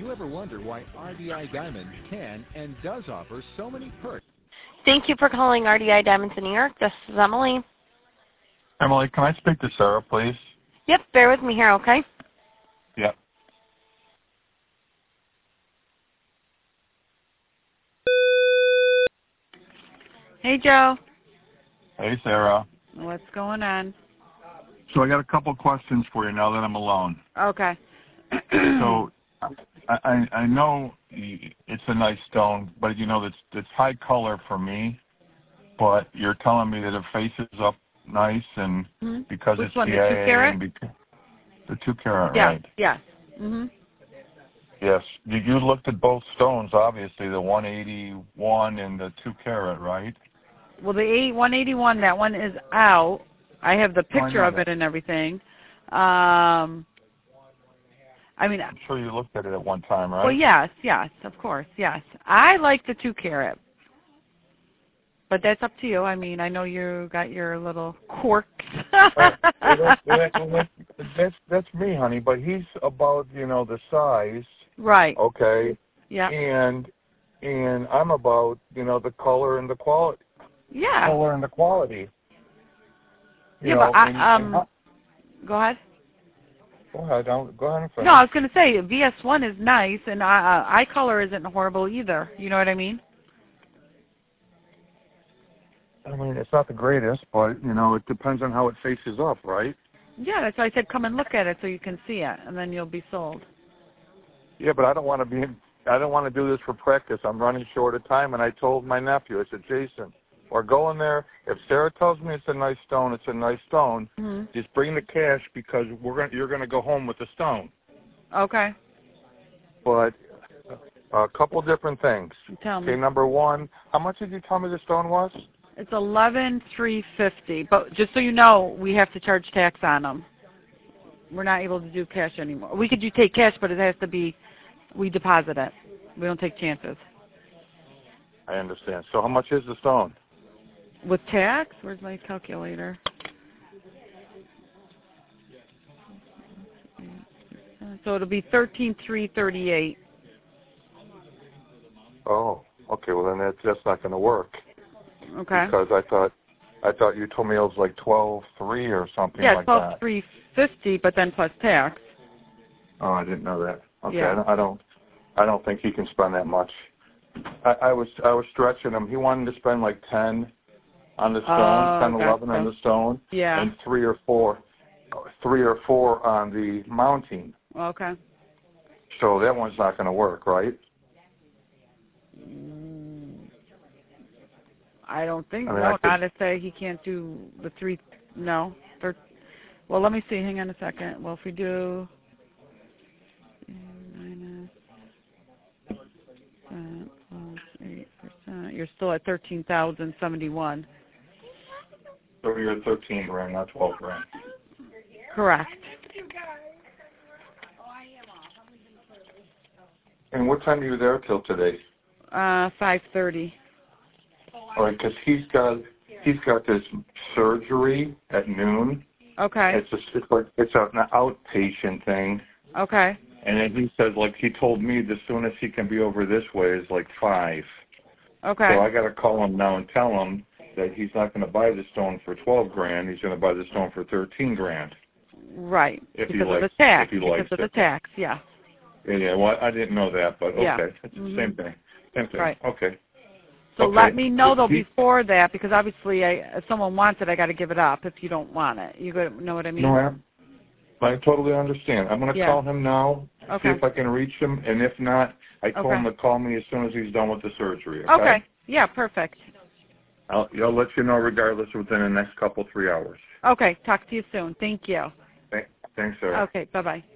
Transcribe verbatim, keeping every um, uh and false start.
you ever wonder why R D I Diamond can and does offer so many perks? Thank you for calling R D I Diamonds in New York. This is Emily. Emily, can I speak to Sarah, please? Yep, bear with me here, okay? Yep. Hey, Joe. Hey, Sarah. What's going on? So I got a couple questions for you now that I'm alone. Okay. So I, I I know it's a nice stone, but you know it's it's high color for me. But you're telling me that it faces up nice, and mm-hmm. because Which it's one, C the I A two carat? and because the two carat, yeah, right? Yes. Mhm. Yes. You, you looked at both stones, obviously, the one eighty-one and the two carat, right? Well, the one eighty-one, that one is out. I have the picture oh, of it and everything. Um, I mean, I'm sure you looked at it at one time, right? Well, yes, yes, of course, yes. I like the two carat, but that's up to you. I mean, I know you got your little quirks. uh, that's, that's, that's that's me, honey. But he's about you know the size, right? Okay. Yeah. And and I'm about you know the color and the quality. Yeah. Color and the quality. You yeah, know, but I, and, um, and go ahead. Go ahead. Don't, go ahead and finish. No, I was going to say V S one is nice, and uh, eye color isn't horrible either. You know what I mean? I mean, it's not the greatest, but you know, it depends on how it faces up, right? Yeah, that's why I said come and look at it so you can see it, and then you'll be sold. Yeah, but I don't want to be. I don't want to do this for practice. I'm running short of time, and I told my nephew, I said, Jason, we're going there. If Sarah tells me it's a nice stone, it's a nice stone. Mm-hmm. Just bring the cash because we're going. You're going to go home with the stone. Okay. But a couple different things. Tell me. Okay, number one, how much did you tell me the stone was? It's eleven three fifty. But just so you know, we have to charge tax on them. We're not able to do cash anymore. We could do take cash, but it has to be we deposit it. We don't take chances. I understand. So how much is the stone? With tax? Where's my calculator? So it'll be thirteen three thirty eight. Oh, okay. Well, then that's that's not going to work. Okay. Because I thought I thought you told me it was like twelve three or something yeah, like that. Yeah, twelve three fifty, but then plus tax. Oh, I didn't know that. Okay, yeah. I, don't, I don't. I don't think he can spend that much. I, I was I was stretching him. He wanted to spend like ten on the stone, oh, ten, gotcha. eleven on the stone, yeah. and three or four, three or four on the mounting. Okay. So that one's not going to work, right? I don't think I mean, no. I could, Not to say he can't do the three. No. Thir- well, let me see. Hang on a second. Well, if we do minus percent plus eight percent, you're still at thirteen thousand seventy-one. So you're at thirteen grand, not twelve grand. Correct. And what time are you there till today? Uh, five thirty. All right, because he's got he's got this surgery at noon. Okay. It's a it's like it's an outpatient thing. Okay. And then he said, like he told me, the soonest he can be over this way is like five. Okay. So I got to call him now and tell him that he's not going to buy the stone for twelve grand. He's going to buy the stone for thirteen grand. Right. If because he likes, of the tax. If he because likes of it. the tax. Yeah. Yeah, yeah. Well, I didn't know that, but okay, Yeah. it's mm-hmm. the same thing. Same thing. Right. Okay. So okay. let me know though he, before that, because obviously, I, if someone wants it, I got to give it up. If you don't want it, you know what I mean? No, I, I totally understand. I'm going to yeah. call him now, okay. see if I can reach him, and if not, I told okay. him to call me as soon as he's done with the surgery. Okay. Okay. Yeah. Perfect. I'll, I'll let you know regardless within the next couple three hours. Okay. Talk to you soon. Thank you. Thanks, Sarah. Okay. Bye bye.